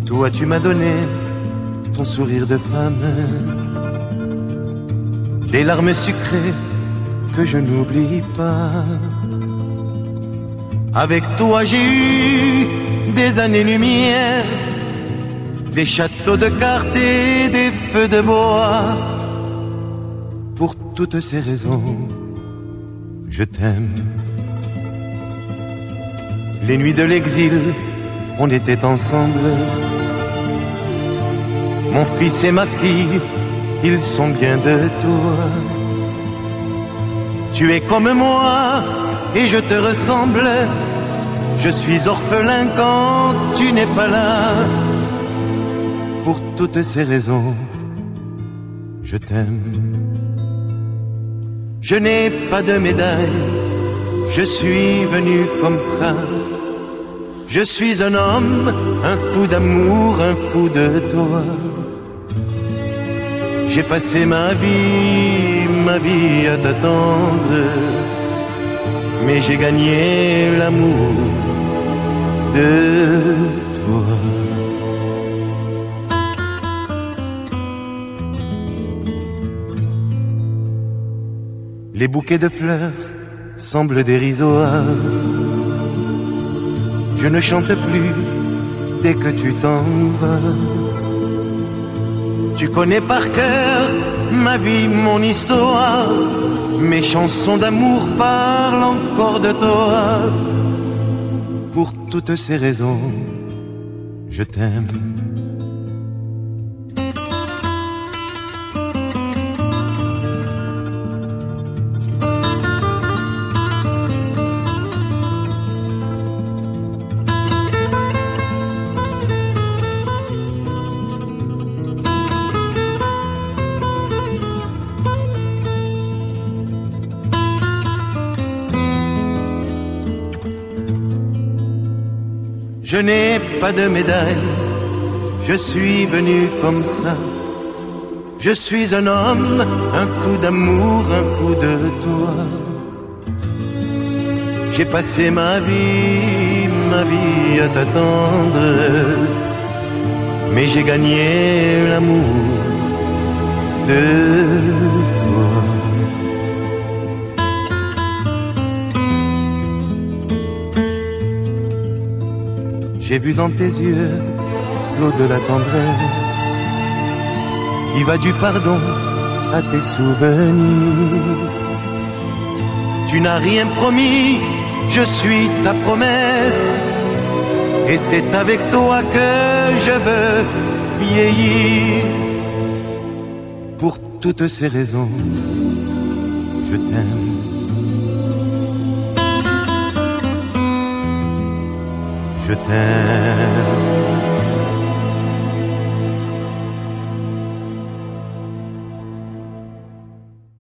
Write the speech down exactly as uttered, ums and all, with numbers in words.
Toi tu m'as donné ton sourire de femme, des larmes sucrées que je n'oublie pas. Avec toi j'ai eu des années-lumière, des châteaux de cartes et des feux de bois. Pour toutes ces raisons, je t'aime. Les nuits de l'exil, on était ensemble. Mon fils et ma fille, ils sont bien de toi. Tu es comme moi et je te ressemble. Je suis orphelin quand tu n'es pas là. Pour toutes ces raisons, je t'aime. Je n'ai pas de médaille, je suis venu comme ça. Je suis un homme, un fou d'amour, un fou de toi. J'ai passé ma vie, ma vie à t'attendre, mais j'ai gagné l'amour de toi. Les bouquets de fleurs semblent dérisoires. Je ne chante plus dès que tu t'en vas. Tu connais par cœur ma vie, mon histoire. Mes chansons d'amour parlent encore de toi. Pour toutes ces raisons, je t'aime. Je n'ai pas de médaille, je suis venu comme ça. Je suis un homme, un fou d'amour, un fou de toi. J'ai passé ma vie, ma vie à t'attendre, mais j'ai gagné l'amour de toi. J'ai vu dans tes yeux l'eau de la tendresse qui va du pardon à tes souvenirs. Tu n'as rien promis, je suis ta promesse, et c'est avec toi que je veux vieillir. Pour toutes ces raisons, je t'aime. Je t'aime.